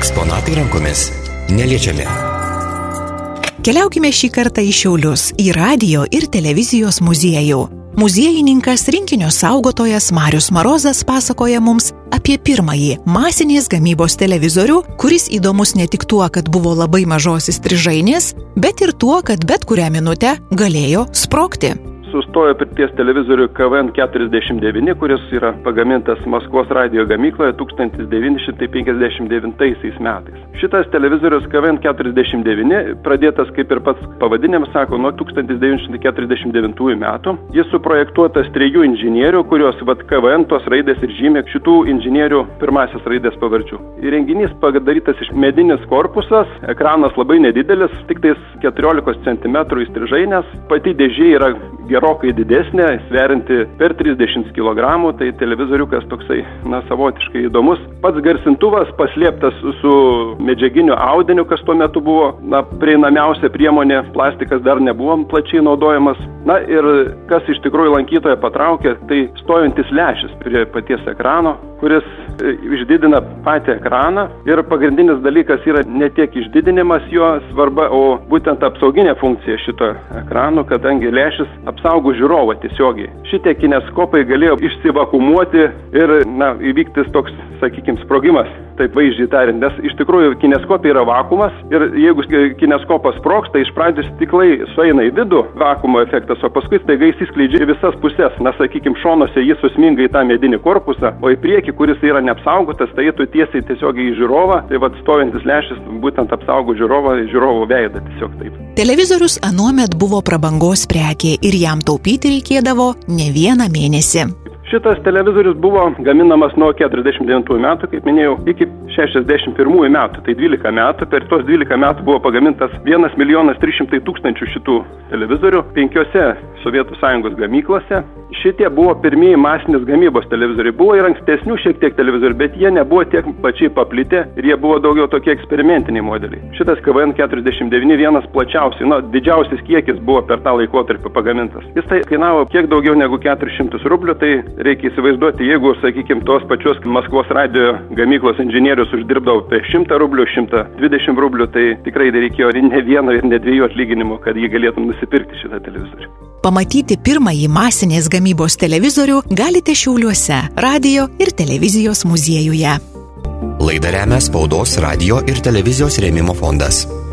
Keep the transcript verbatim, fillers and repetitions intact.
Eksponatai rankomis neliečiami. Keliaukime šį kartą į Šiaulius, į radijo ir televizijos muziejų. Muziejininkas, rinkinio saugotojas Marius Marozas pasakoja mums apie pirmąjį masinės gamybos televizorių, kuris įdomus ne tik tuo, kad buvo labai mažos įstrižainės, bet ir tuo, kad bet kurią minutę galėjo sprogti. Sustojo pirties televizorių K V N keturiasdešimt devyni, kuris yra pagamintas Maskvos radijo gamykloje tūkstantis devyni šimtai penkiasdešimt devintaisiais metais. Šitas televizorius K V N keturiasdešimt devyni pradėtas, kaip ir pats pavadinimas sako, nuo tūkstantis devyni šimtai keturiasdešimt devintųjų metų. Jis suprojektuotas trijų inžinierių, kurios vat K V N tos raidės ir žymė šitų inžinierių pirmasis raidės pavardžių. Įrenginys padarytas iš medinis korpusas, ekranas labai nedidelis, tik tais keturiolikos centimetrų įstrižainės, pati dėžė yra gerokai didesnė, sverinti per trisdešimt kilogramų, tai televizoriukas toksai, na, savotiškai įdomus. Pats garsintuvas paslėptas su medžiaginiu audiniu, kas tuo metu buvo, na, prieinamiausia priemonė, plastikas dar nebuvo plačiai naudojamas. Na ir kas iš tikrųjų lankytoją patraukė, tai stojantis lęšis prie paties ekrano, kuris išdidina patį ekraną ir pagrindinis dalykas yra ne tiek išdidinimas jo svarba, o būtent apsauginė funkcija šito ekrano, kadangi lęšis apsaugo žiūrovą tiesiogiai. Šitie kineskopai galėjo išsivakumuoti ir, na, įvykti toks, sakykime, sprogimas, taip vaizdžiai tariant, nes iš tikrųjų kineskopai yra vakuumas ir jeigu kineskopas sprogs, tai iš pradžių stiklai sueina į vidų, vakuumo efektas, o paskui staiga įsiskleidžia į visas pusės. Na, sakykime, šonuose jis susminga į tą medinį korpusą, o į priekį, kuris yra neapsaugotas, tai tu tiesiai tiesiog į žiūrovą, tai vat stojantis lęšis būtent apsaugo žiūrovą, žiūrovo veidą tiesiog taip. Televizorius anuomet buvo prabangos prekė ir jam taupyti reikėdavo ne vieną mėnesį. Šitas televizorius buvo gaminamas nuo keturiasdešimt devintųjų metų, kaip minėjau, iki šešiasdešimt pirmųjų metų, tai dvylika metų. Per tos dvylika metų buvo pagamintas vienas milijonas trys šimtai tūkstančių šitų televizorių penkiose Sovietų Sąjungos gamyklose. Šitie buvo pirmieji masinės gamybos televizoriai. Buvo ir ankstesnių šiek tiek televizorių, bet jie nebuvo tiek pačiai paplitę ir jie buvo daugiau tokie eksperimentiniai modeliai. Šitas K V N keturiasdešimt devyni vienas plačiausiai, na, didžiausias kiekis buvo per tą laikotarpį pagamintas. Jis tai kainavo kiek daugiau negu keturis šimtus rublių, tai reikia įsivaizduoti, jeigu, sakykime, tos pačios Maskvos radijo gamyklos inžinierius uždirbdavo apie šimtą rublių, šimtą dvidešimt rublių, tai tikrai reikėjo ne vieno ir ne dviejų atlyginimų, kad jį galėtum nusipirkti šitą televizorių. Pamatyti pirmąjį masinės gamybos televizorių galite Šiauliuose, radijo ir televizijos muziejuje. Laidą remia Spaudos, radijo ir televizijos rėmimo fondas.